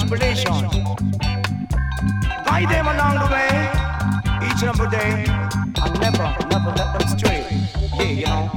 tribulation. Guide them along the way, each and every day, and never let them stray. Yeah, you know.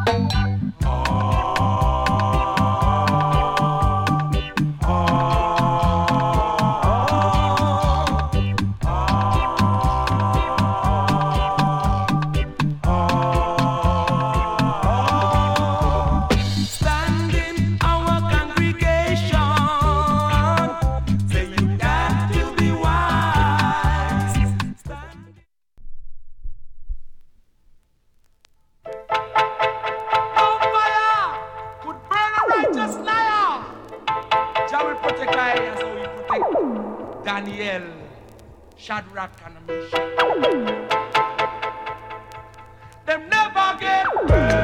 Daniel, Shadrach, and Meshach. Them never get burned.